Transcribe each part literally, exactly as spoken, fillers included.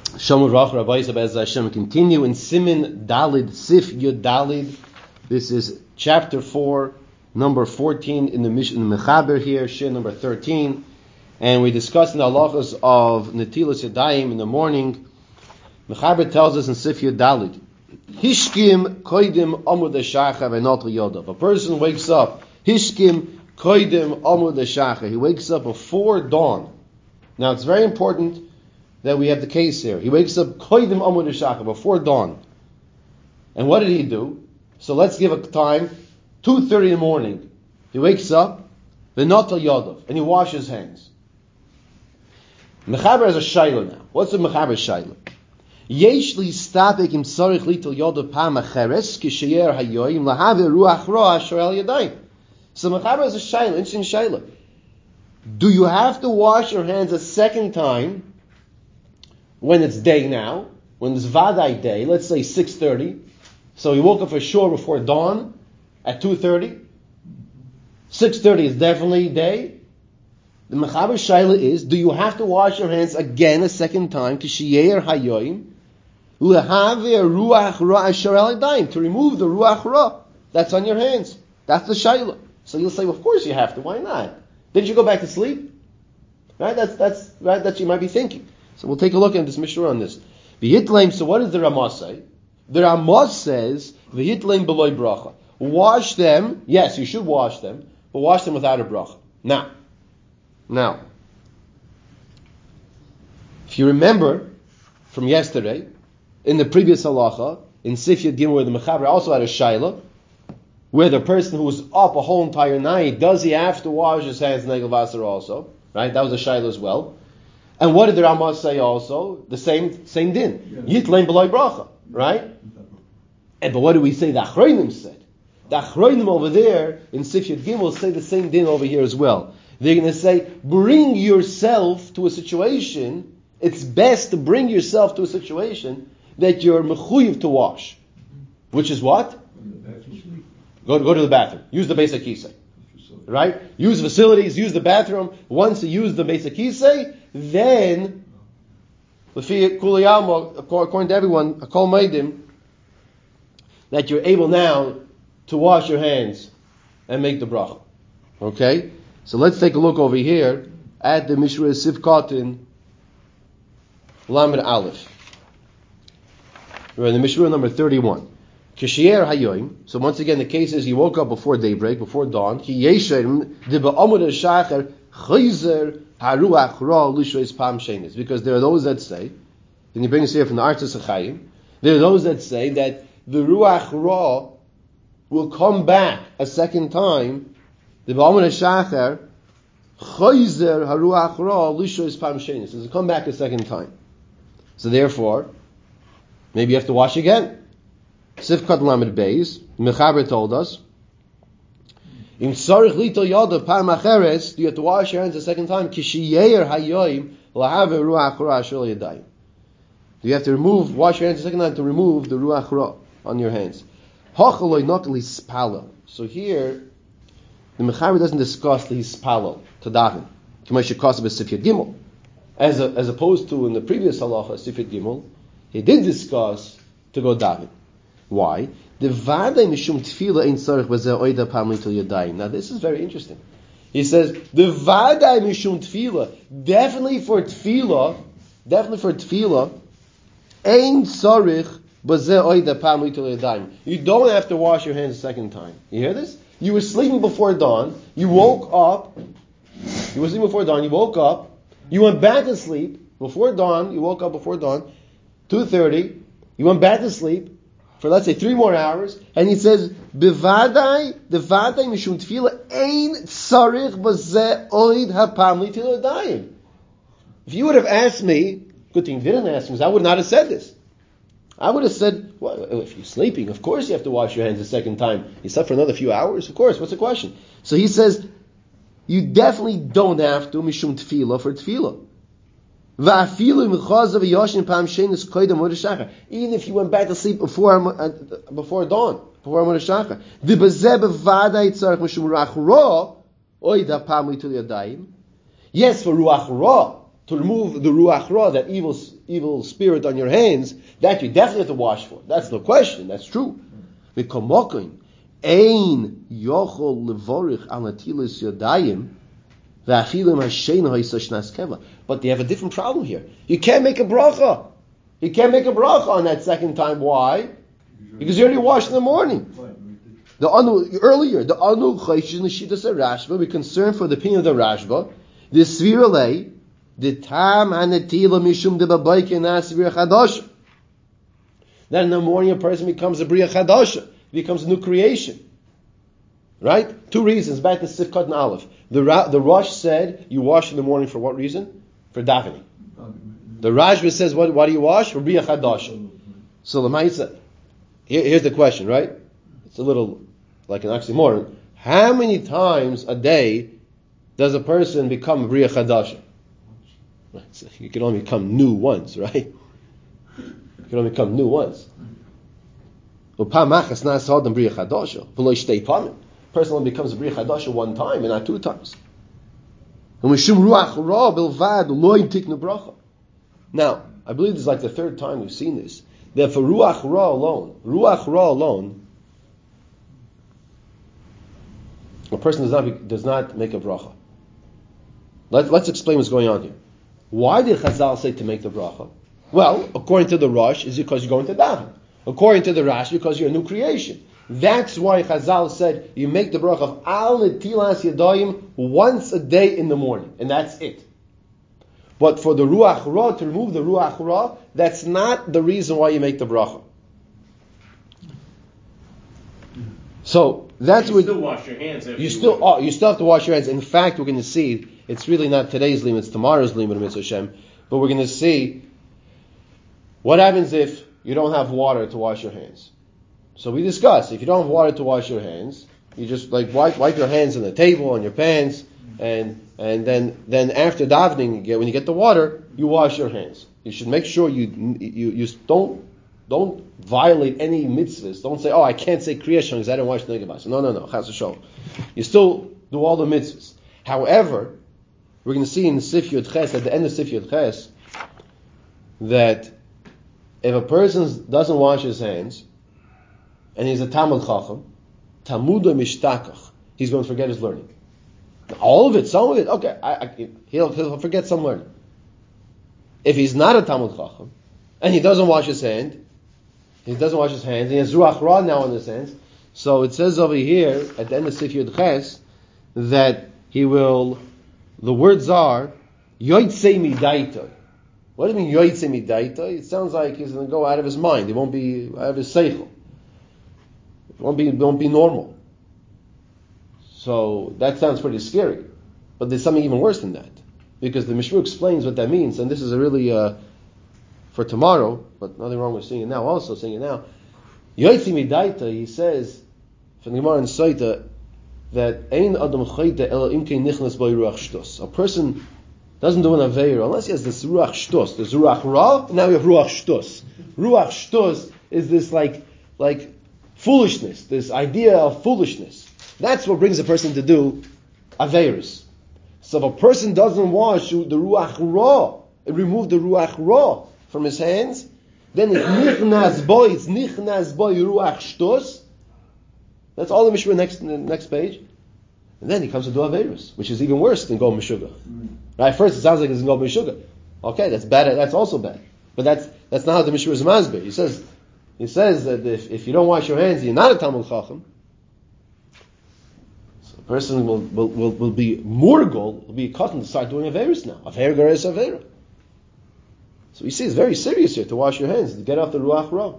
Shalom Rach Rabbi Bez Hashem. Continue in Simin Dalid Sif Yud Dalid. This is chapter four, number fourteen in the Mishnah Mechaber here, Shir number thirteen, and we discussed in the halachas of Netilas Yadayim in the morning. Mechaber tells us in Sif Yud Dalid, Hishkim koidim amud hashacha v'not yodav. A person wakes up. Hishkim koidim amud hashacha. He wakes up before dawn. Now it's very important that we have the case here. He wakes up koidim amud hashacha, before dawn. And what did he do? So let's give a time, two thirty in the morning. He wakes up, v'not yodav, and he washes his hands. Mechaber has a shayla now. What's the Mechaber shayla? Yesh li stapek im tzarich litel yodav pam acheres kisheyer hayoyim lahave ruach ra asher al yadayim. So Mechaber has a shayla, interesting shayla. Do you have to wash your hands a second time when it's day now, when it's Vadai day, let's say six thirty, so he woke up for sure before dawn at two thirty, six thirty is definitely day. The Mechaber Shaila is, do you have to wash your hands again a second time, Kishiyer Hayoim, Lehaveh Ruach Ra Asher Al Yadayim, to remove the Ruach Ra that's on your hands. That's the Shaila. So you'll say, well, of course you have to, why not? Didn't you go back to sleep? Right? That's, that's, right, that you might be thinking. So we'll take a look at this Mishnah on this. V'hitleim, so what does the Ramah say? The Ramah says, V'hitleim b'loi bracha. Wash them, yes, you should wash them, but wash them without a bracha. Now, now, if you remember from yesterday, in the previous halacha, in Sif Yud Gimel, where the Mechaber also had a shayla, where the person who was up a whole entire night, does he have to wash his hands negel vasser also? Right? That was a shayla as well. And what did the Ramah say also? The same same din. Yitlein b'loi bracha. Right? And but what do we say the Achronim said? The Achronim over there in Sif Yud Gimel say the same din over here as well. They're going to say, bring yourself to a situation, it's best to bring yourself to a situation that you're mechuyev to wash. Which is what? Go to, go to the bathroom. Use the basic kisei. Right? Use facilities, use the bathroom. Once you use the basic kisei, then, according to everyone, Akol Meidim, that you're able now to wash your hands and make the bracha. Okay? So let's take a look over here at the Mishra Sif Katan Lamed Aleph. We're in the Mishra number thirty-one. Kishiyer Hayoim. So once again, the case is he woke up before daybreak, before dawn. Ki yeshem diba amud shacher chayzer haruach ra lishois pam shenis. Because there are those that say, and he brings here from the Artzos HaChaim, there are those that say that the ruach ra will come back a second time. The ba'amud shacher chayzer haruach ra lishois pam shenis. Does it come back a second time? So therefore, maybe you have to wash again. Sifkat Lamed Beis, Mechaber told us, in Tzarich Litel Yodav Pam Acheres, you have to wash your hands a second time, Kishiyer Hayoim Lahave Ruach Ra Asher Al Yadayim. You have to remove, wash your hands a second time to remove the Ruach Ra on your hands. Hachaloi not Lispalo. So here, the Mechaber doesn't discuss the Hispalo, to daven. K'may shekaseh b'Sif Yud Gimel. As, a, as opposed to in the previous halacha, Sif Yud Gimel, he did discuss to go daven. Why? The vaday mishum tefila ein tzarich b'zeh oida pam litel yadayim. Now this is very interesting. He says the vaday mishum tefila, definitely for tefila, definitely for tefila, ein tzarich b'zeh oida pam litel yadayim. You don't have to wash your hands a second time. You hear this? You were sleeping before dawn. You woke up. You were sleeping before dawn. You woke up. You went back to sleep before dawn. You woke up before dawn, two thirty. You went back to sleep for, let's say, three more hours, and he says, "Bevadai, the vadai mishum tefila ein tzarich b'zeh oid hapam litil yadayim." If you would have asked me, good thing you didn't ask me, because I would not have said this. I would have said, well, if you're sleeping, of course you have to wash your hands a second time. You slept for another few hours, of course. What's the question? So he says, you definitely don't have to mishum tefila for tefila. Even if you went back to sleep before uh, before dawn, before Amud Shachar. Yes, for Ruach Ra to remove the ruach ra, that evil evil spirit on your hands, that you definitely have to wash for. That's no question. That's true. V'komokin ein yochol levorich al natilas yadayim v'achilim hashen ha'isashnas keva. But they have a different problem here. You can't make a bracha. You can't make a bracha on that second time. Why? Because you already washed in the morning. The anu earlier, the anu chayshin l'shitas Rashba. We're concerned for the opinion of the Rashba. The sviralei, the tam hanetila mishum de babayke nasvir chadasha. Then in the morning, a person becomes a bria chadasha, becomes a new creation. Right? Two reasons. Back to Sifkat and Aleph. The the Rosh said you wash in the morning for what reason? For davening. The Rashba says, what, why do you wash? For bria chadasha. So the Ma'isa, here, here's the question, right? It's a little like an oxymoron. How many times a day does a person become bria chadasha? So you can only become new once, right? You can only become new once. A person only becomes a bria chadasha one time and not two times. Now, I believe this is like the third time we've seen this. That for ruach ra alone, ruach ra alone, a person does not be, does not make a bracha. Let, let's explain what's going on here. Why did Chazal say to make the bracha? Well, according to the Rosh, is because you're going to daven. According to the Rashi, because you're a new creation. That's why Chazal said you make the bracha of al netilas yadayim once a day in the morning, and that's it. But for the ruach ra, to remove the ruach ra, that's not the reason why you make the bracha. So that's you what still wash your hands. After you, you still oh, you still have to wash your hands. In fact, we're going to see it's really not today's limit; it's tomorrow's limit, Mitzvah Hashem. But we're going to see what happens if you don't have water to wash your hands. So we discussed if you don't have water to wash your hands, you just like wipe wipe your hands on the table, on your pants, and and then then after davening, you get, when you get the water, you wash your hands. You should make sure you you you don't. Don't violate any mitzvahs. Don't say, oh, I can't say Kriya Shema because I didn't watch the Negabas. No, no, no. Chas v'sholom. You still do all the mitzvahs. However, we're going to see in the Sif Yud Ches, at the end of Sif Yud Ches, that if a person doesn't wash his hands, and he's a Talmud Chacham, Talmudah Mishtakach, he's going to forget his learning. All of it, some of it, okay, I, I, he'll, he'll forget some learning. If he's not a Talmud Chacham, and he doesn't wash his hand, he doesn't wash his hands, and he has Ruach Ra now in his hands. So it says over here, at the end of Sif Yud Ches, that he will, the words are, Yoitzei Midaita. What do you mean, Yoitzei Midaita? It sounds like he's going to go out of his mind. He won't be out of his seichel. It won't be, it won't be normal. So that sounds pretty scary. But there's something even worse than that. Because the Mishra explains what that means, and this is a really, uh, for tomorrow, but nothing wrong with saying it now, also saying it now. Yoitzi Midaita, he says, from the Gemara in Saita, that Ein Adam Chayta Ela Imke Nichnas Boi Ruach Shtos. A person doesn't do an Aveira unless he has this Ruach Shtos. There's Ruach Ra, now we have Ruach Shtos. Ruach Shtos is this like, like foolishness, this idea of foolishness. That's what brings a person to do Aveiras. So if a person doesn't wash the Ruach Ra, remove the Ruach Ra from his hands, then it's nichnas boy, it's nichnas boy ruach shtos. That's all the Mishra next next page, and then he comes to do Aveirus, which is even worse than go Meshuggah. Mm. Right? First it sounds like it's go Meshuggah. Okay, that's bad. That's also bad, but that's that's not how the Mishra is masbir. He says he says that if, if you don't wash your hands, you're not a Talmud Chacham. So a person will will will, will be murgul, will be cotton to start doing Aveirus now. Aveir gares Aveira. So we see it's very serious here to wash your hands, to get off the Ruach Ra.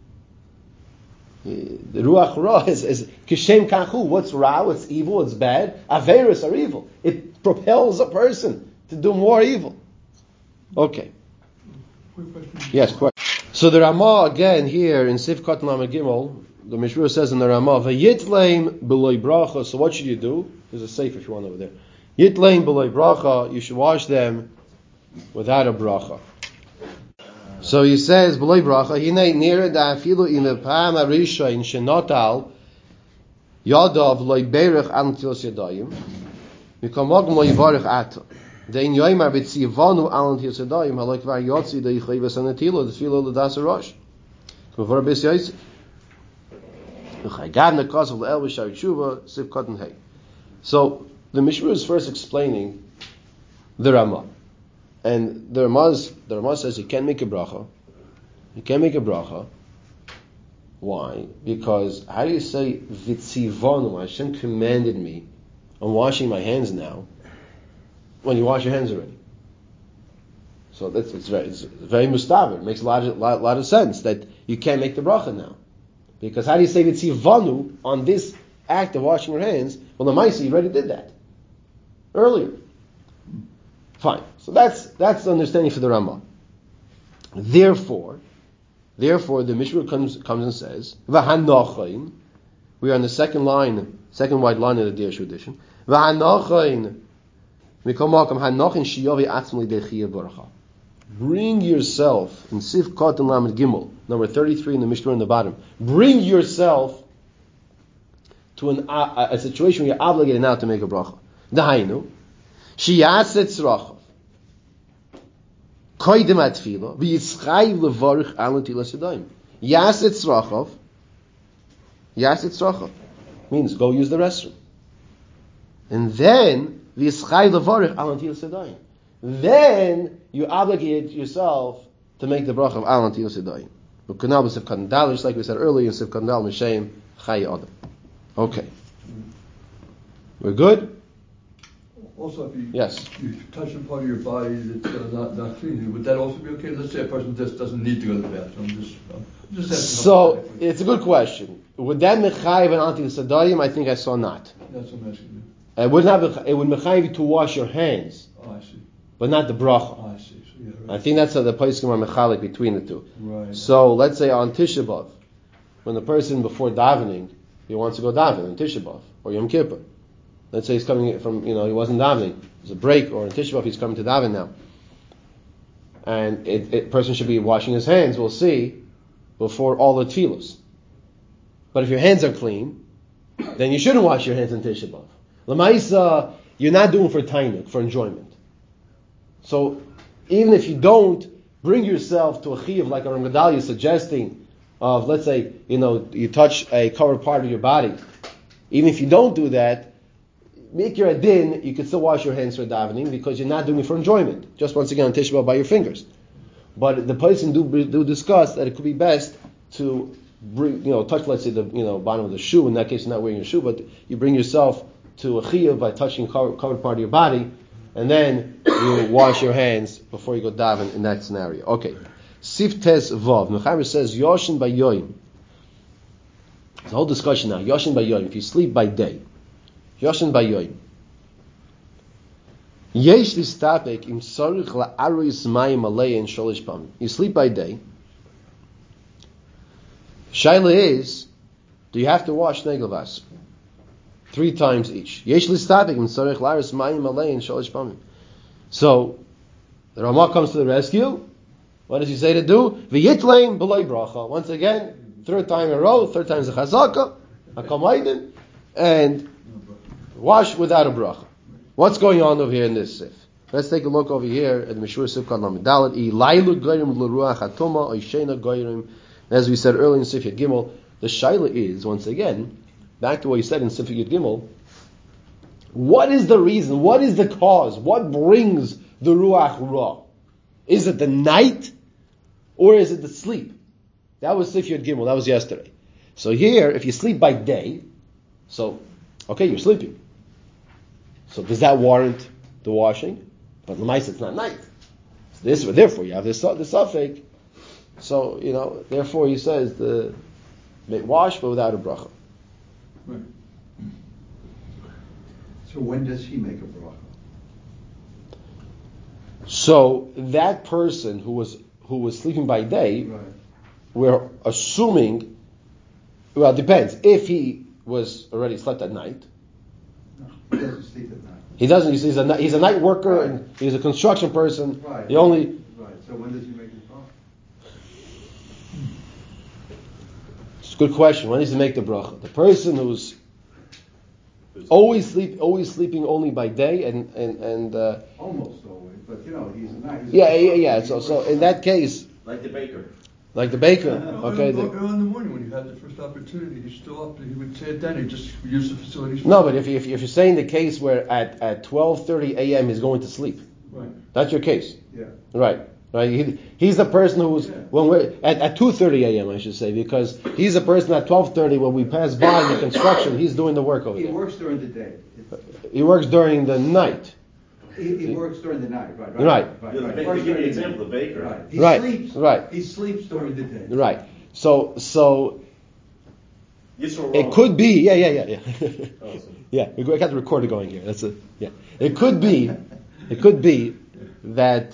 The Ruach Ra is, is Kishem Kachu. What's Ra? What's evil? What's bad? Averis are evil. It propels a person to do more evil. Okay. Yes, question. So the Ramah again here in Sifkat Lamed Gimel, the Mishra says in the Ramah, V'yitleim b'loi bracha. So what should you do? There's a safe if you want over there. Yitleim b'loi bracha. You should wash them without a bracha. So he says, "B'loi bracha, hinei nira da'afilu in the pa'am harisha in shenotal yadav loy berich al netilas yadayim, mikamogam loy yivarich ato." Dein yoymar b'tzivanu alant yisadayim halak var yotzi de yichayvas anatilo the filo the das rosh. Before bis yosef. V'chaygav nekos of el v'shar tshuva siv cotton hay. So the Mishra is first explaining the Ramah, and the Ramah the Ramah says you can't make a bracha. You can't make a bracha. Why? Because how do you say vitzivonu? Hashem commanded me. I'm washing my hands now. When you wash your hands already, so that's it's very it's very mustaver. It makes a lot of lot, lot of sense that you can't make the bracha now, because how do you say vitzivonu on this act of washing your hands? Well, the Maisa, you already did that earlier. Fine. So that's that's the understanding for the Ramah. Therefore, therefore, the Mishra comes comes and says, "V'hanochain." We are on the second line, second white line of the Dirshu edition. V'hanochain. Bring yourself in Sif Kot and Lamed Gimel, number thirty-three in the Mishnah in the bottom. Bring yourself to an, a, a situation where you're obligated now to make a bracha. Dahainu, shiyaset tzrachav, koydem atfila, v'yitzchayv levarich alan tilas yadayim. Yaset tzrachav, yaset tzrachav means go use the restroom, and then. Then you obligate yourself to make the bracha of Alan Tiyos Yadayim. Just like we said earlier, in Siv Kandal Mishem Chayi Adam. Okay, we're good. Also, if you, yes. you touch a part of your body that's uh, not not clean, would that also be okay? Let's say a person just doesn't need to go to the bathroom. Just, um, just asking. So it's a good question. Would that mechayiv an Alan Tiyos Yadayim? I think I saw not. That's what I'm asking you. It would have. It would mechayiv you to wash your hands, oh, I see. but not the bracha. Oh, I see. So, yeah, right. I think that's how the poskim are mechalik between the two. Right. So let's say on Tisha B'av, when the person before davening he wants to go daven on Tisha B'av or Yom Kippur. Let's say he's coming from, you know, he wasn't davening. There's a break, or on Tisha B'av he's coming to daven now, and it, it person should be washing his hands. We'll see before all the tefillos. But if your hands are clean, then you shouldn't wash your hands on Tisha B'av. L'maisa, you're not doing for tainuk, for enjoyment. So even if you don't bring yourself to a chiyuv like a Ram Gedalia is suggesting, of let's say, you know, you touch a covered part of your body, even if you don't do that, make your adin, you can still wash your hands for davening because you're not doing it for enjoyment. Just once again on Tisha B'av by your fingers. But the person do do discuss that it could be best to bring, you know, touch, let's say, the, you know, bottom of the shoe. In that case, you're not wearing a shoe, but you bring yourself to a chiyuv by touching covered, covered part of your body, and then you wash your hands before you go daven in that scenario. Okay. Siftes Vav. Mechaber says Yoshin by Yoim. There's a whole discussion now. Yoshin by Yoim. If you sleep by day. Yoshin by Yoim. Yesh listapek im sorich la'aruis mayim alein sholish pam. You sleep by day. Shaila is, do you have to wash neglavas? Three times each. Yesh listapek im sorich la'aruis mayim alein sholish pam. So, the Ramah comes to the rescue. What does he say to do? V'yitlein b'loy bracha. Once again, third time in a row, third time is a chazaka, a kamaydin, and wash without a bracha. What's going on over here in this sif? Let's take a look over here at the Mishur Sifkat Lamidalit. Ilaylu goyrim l'ruach hatoma oishena goyrim. As we said earlier in Sif Yud Gimel, the shaila is, once again, back to what you said in Sif Yud Gimel, what is the reason? What is the cause? What brings the ruach ra? Is it the night? Or is it the sleep? That was Sif Yud Gimel. That was yesterday. So here, if you sleep by day, so, okay, you're sleeping. So does that warrant the washing? But l'maisa, it's not night. So this, therefore, you have the, the suffix. So, you know, therefore he says the wash, but without a bracha. Right. So when does he make a bracha? So that person who was who was sleeping by day, right, we're assuming, well, it depends. If he was already slept at night, no, he doesn't sleep at night. He doesn't. He's a he's a night worker, right, and he's a construction person. Right. The only right. So when does he make his bracha? It's a good question. When does he make the bracha? The person who's always sleep, always sleeping only by day, and and and. Uh, Almost always, but you know, he's not. He's yeah, yeah, yeah. So, so in that case, like the baker. like the baker, No, okay. early, The, early in the morning when he had the first opportunity, he's still up. He would say it then. He just use the facilities. no, but if you, if, you, if you're saying the case where at at twelve thirty a.m. he's going to sleep, Right. that's your case, Yeah. right? Right. He, he's the person who's Yeah. when we're at, at two thirty a.m. I should say, because he's the person at twelve thirty when we pass by the construction. He's doing the work over He there. works during the day. It's- He works during the night. He, he works during the night, right? Right. Right. Yeah, the right. ba- Works to give you during an the example, day. the baker. Right. He Right, sleeps. right. He sleeps during the day. Right. So so Yes or wrong? it could be. Yeah, yeah, yeah, yeah. Awesome. Yeah, we got the recorder going here. That's it. Yeah, it could be, it could be that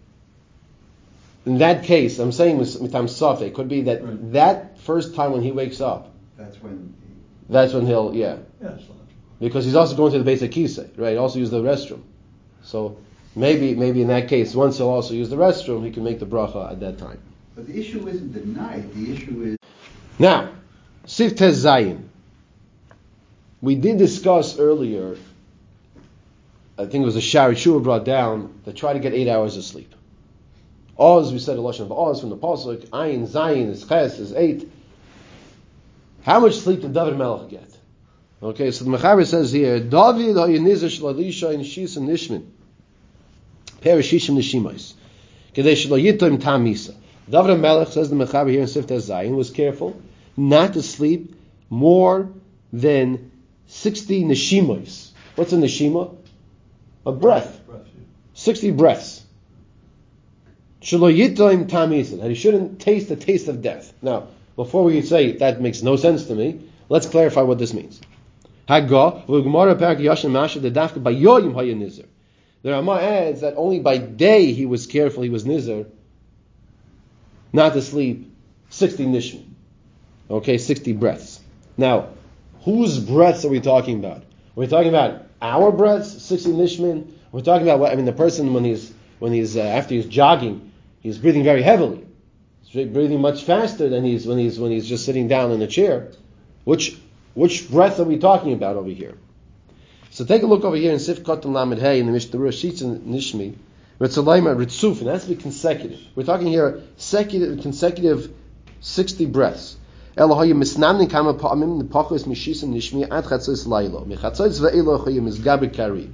in that case, I'm saying mitam safek, it could be that Right. that first time when he wakes up, That's when. that's when he'll yeah, Yeah, it's logical. because he's also going to the basic kisei, right? Also use the restroom. So maybe maybe in that case, once he'll also use the restroom, he can make the bracha at that time. But the issue isn't the night. The issue is. Now, Sif Tez Zayin. We did discuss earlier, I think it was a Shari Shua brought down, to try to get eight hours of sleep. Oz, we said a Lashon of Oz from the Pasuk, Ayin, Zayin, is Ches, is eight. How much sleep did David Melech get? Okay, so the Mechaber says here, David ha'yinizah sh'lalisha in shis and nishmin. Perishishim nishimais. Kedei sh'lo yitoim tamisa. David Melech, says the Mechaber here in Sifteh Zayin, was careful not to sleep more than sixty nishimos. What's a nishima? A breath. Breath, yeah. sixty breaths. Shelo yitoim tamisa. That he shouldn't taste the taste of death. Now, before we say that makes no sense to me, let's clarify what this means. Haggah, v'gemara perak yashin masha dedafka bayoyim hayin nizer. The Rama adds that only by day he was careful, he was nizer, not to sleep sixty nishim. Okay, sixty breaths. Now, whose breaths are we talking about? Are we talking about our breaths, sixty nishmin? We're talking about what, I mean, the person when he's, when he's, uh, after he's jogging, he's breathing very heavily. He's breathing much faster than he's, when he's, when he's just sitting down in a chair. Which, which breath are we talking about over here? So take a look over here in Sif Kotam Lamed Hey in the Mishnah Shitz and Nishmi. Ritzalayma Ritzuf, and that's to be consecutive. We're talking here consecutive, consecutive sixty breaths. Elohayim misnamni kama pa'amim nepachos mishis and nishmi ad chatzos laylo mechatzos ve'elohayim misgaber kari.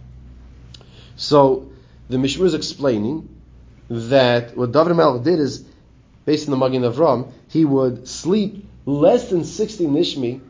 So the Mishnah is explaining that what David Melech did is, based on the Magen Avram, he would sleep less than sixty nishmi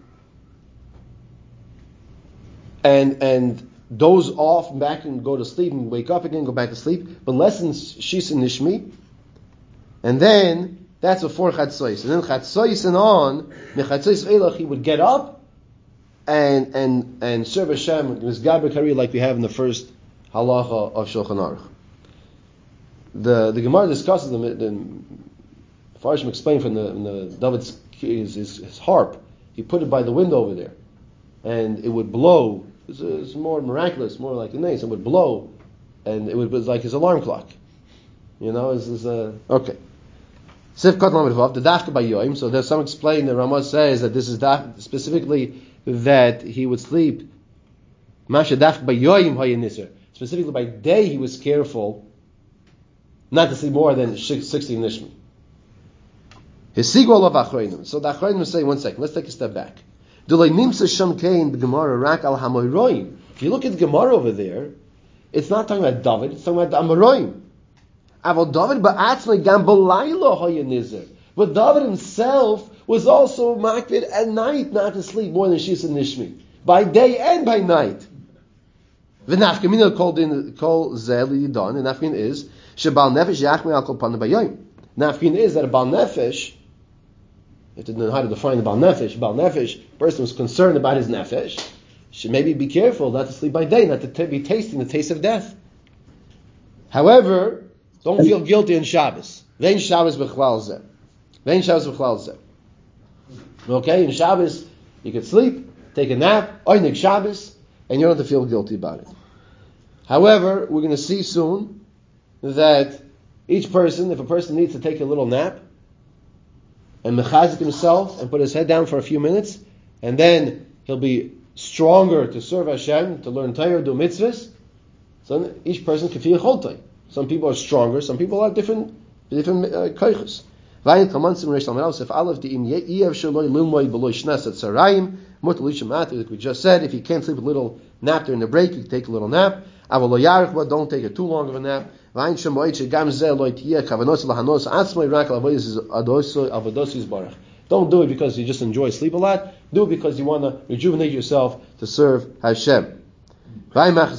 and and doze off back and go to sleep and wake up again, go back to sleep, but less than shis and nishmi, and then that's before chatzos, and then chatzos and on mechatzos ve'elach he would get up and and and serve Hashem misgaber kari like we have in the first halacha of Shulchan Aruch. The the Gemara discusses the the Farshim explained from the, from the David's his, his, his harp. He put it by the window over there, and it would blow. It's, it's more miraculous, more like a nace. It would blow, and it, would, it was like his alarm clock. You know, is is a okay. Sif Kot Lamed Vav the Dafka by Yoim. So there's some explain. The Ramah says that this is daf, specifically that he would sleep. Masha Dafka by Yoim Hayin Nisr. Specifically by day, he was careful not to sleep more than sixty nishmi. His sigol of achroinim. So the achroinim say, one second, let's take a step back. If you look at the Gemara over there, it's not talking about David, it's talking about the Amoraim. But David himself was also makbid at night not to sleep more than Shis and Nishmi. By day and by night. The nafkamina called in called zeli yidon, and nafkamina is shebal nefesh yachmi al kol pana bayayim. Nafkamina is that a bal nefesh, you have to know how to define the bal nefesh. Bal nefesh, person who's concerned about his nefesh, should maybe be careful not to sleep by day, not to t- be tasting the taste of death. However, don't feel guilty on Shabbos. Vein Shabbos b'chlal zeh. Vein Shabbos b'chlal zeh. Okay, in Shabbos you could sleep, take a nap, oinig Shabbos, and you don't have to feel guilty about it. However, we're going to see soon that each person, if a person needs to take a little nap and mechazik himself and put his head down for a few minutes, and then he'll be stronger to serve Hashem, to learn Torah, do mitzvahs, so each person can feel choltai. Some people are stronger, some people are different, different koiches. Vayin kamansim reish lamed if aleph di im ye'ev shaloi lilmoi beloy shnas at sarayim mutar lishamat, like we just said, if you can't sleep a little nap during the break, you can take a little nap. Avol lo yarich, but don't take a too long of a nap. Vayin shemoid shegam zeh lo tiyeh kavanos lahanos atzmai rak lavoyis avodos yisbarach. Don't do it because you just enjoy sleep a lot. Do it because you want to rejuvenate yourself to serve Hashem. All the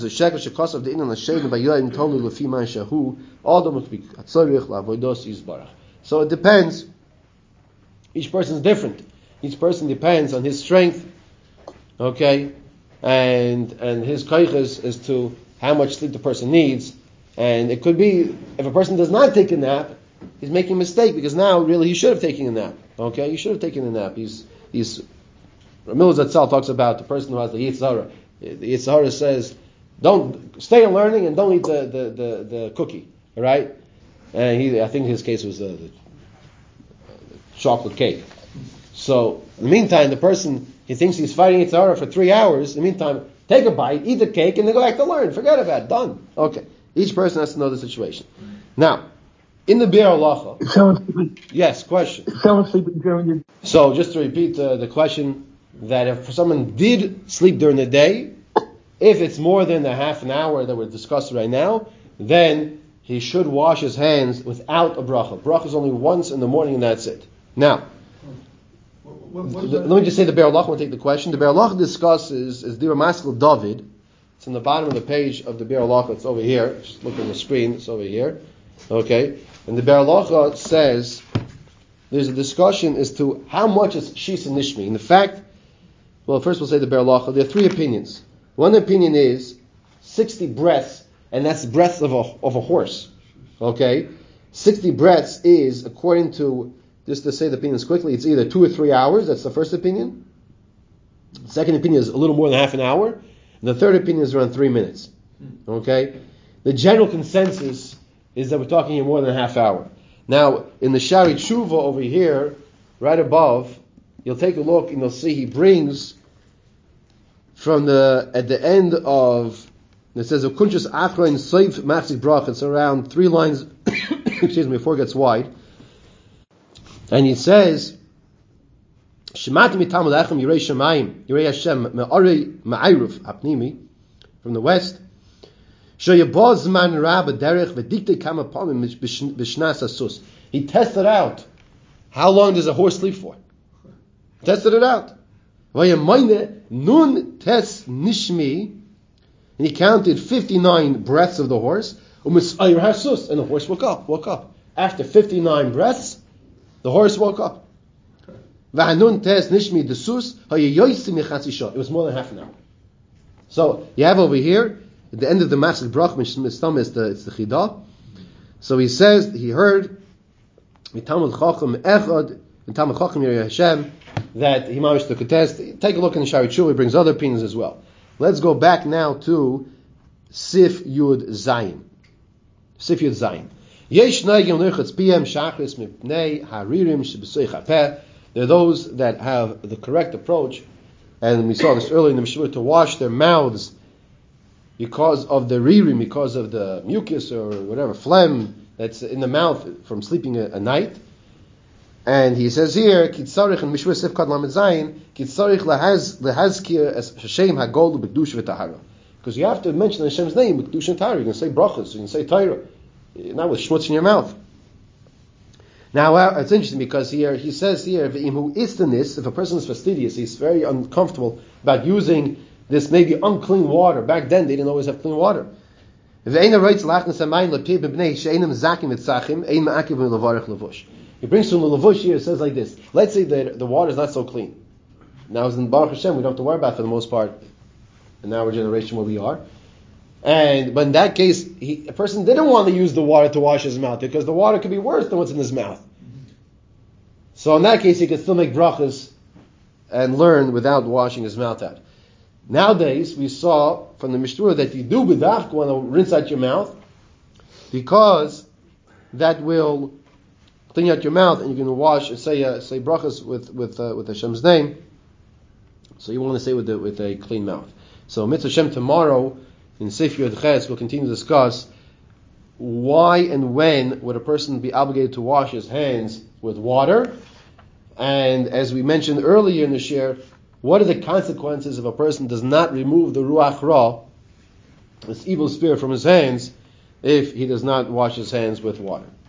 So it depends. Each person is different. Each person depends on his strength, okay, and and his koiches as to how much sleep the person needs. And it could be if a person does not take a nap, he's making a mistake because now really he should have taken a nap. Okay, he should have taken a nap. He's he's. Ramil Zatzal talks about the person who has the Yetzer Hara. The Yetzer Hara says, don't stay on learning and don't eat the, the, the, the cookie, all right? And he, I think his case was the, the, the chocolate cake. So in the meantime, the person, he thinks he's fighting Yetzer Hara for three hours. In the meantime, take a bite, eat the cake, and then go back to learn. Forget about it. Done. Okay. Each person has to know the situation. Now, in the Biur Halacha, yes, question. Someone sleeping during the So just to repeat uh, the question, that if someone did sleep during the day, if it's more than the half an hour that we're discussing right now, then he should wash his hands without a bracha. Bracha is only once in the morning and that's it. Now, What, what the, let me just say the Biur Halacha, we'll take the question. The Biur Halacha discusses, is Dira Maskil David. It's in the bottom of the page of the Biur Halacha. It's over here. Just look on the screen. It's over here. Okay? And the Biur Halacha says, there's a discussion as to how much is Shisa Nishmi. In fact, well, first we'll say the Biur Halacha. There are three opinions. One opinion is sixty breaths, and that's breaths of a of a horse. Okay? sixty breaths is, according to, just to say the opinions quickly, it's either two or three hours. That's the first opinion. The second opinion is a little more than half an hour. And the third opinion is around three minutes. Okay? The general consensus is that we're talking here more than a half hour. Now, in the Shari Tshuva over here, right above, you'll take a look and you'll see he brings from the, at the end of, it says, Kunchus Achrein Seif Machzik Brach, it's around three lines, excuse me, before it gets wide. And he says, Shemati mitamud echem yirei shamayim, yirei Hashem, me'arei ma'ayruf apnimi, from the west, shoyabaz man rabba derech v'diktei kama pamim b'shnas asus. He tested out how long does a horse sleep for. Tested it out. Vayamayne nun tes nishmi, and he counted fifty-nine breaths of the horse. U'misayir hasus, and the horse woke up. Woke up after fifty-nine breaths. The horse woke up. Vahanun tes nishmi desus hayayoysim yechatzi. It was more than half an hour. So you have over here at the end of the Masik Brach Mistam is the it's the Chidah. So he says he heard Mitamud Chacham Echad Mitamud Chacham Yirei Hashem that he managed to contest. Take a look in the Shari Tshuva. He brings other opinions as well. Let's go back now to Sif Yud Zayin. Sif Yud Zayin. Yesh Naigim Lechatz Piem Shachris Mipnei Haririm Shebesoich Hapeh. There are those that have the correct approach, and we saw this earlier in the Mishnah, to wash their mouths because of the ririm, because of the mucus or whatever, phlegm that's in the mouth from sleeping a, a night. And he says here, Kitzarich and Mishvah Sif Kad Lamed Zayin, Kitzarich lehazkir es Hashem hagol b'kedush v'tahara. Because you have to mention Hashem's name with kedush and tahara. You can say brachas, you can say Torah, not with schmutz in your mouth. Now, it's interesting because here he says here, who is this? If a person is fastidious, he's very uncomfortable about using this maybe unclean water. Back then, they didn't always have clean water. He brings from the Lavush here, it says like this. Let's say that the water is not so clean. Now, as in Baruch Hashem, we don't have to worry about it for the most part in our generation where we are. And but in that case, he, a person didn't want to use the water to wash his mouth because the water could be worse than what's in his mouth. So in that case, he could still make brachas and learn without washing his mouth out. Nowadays, we saw from the Mishnah that you do b'dafka want to rinse out your mouth because that will clean out your mouth and you can wash, say uh, say brachas with with uh, with Hashem's name So you want to say with the, with a clean mouth. So Mitzvah Shem tomorrow in Sefer Yud Ches we'll continue to discuss why and when would a person be obligated to wash his hands with water, and as we mentioned earlier in the share, what are the consequences if a person does not remove the Ruach Ra, this evil spirit, from his hands, if he does not wash his hands with water.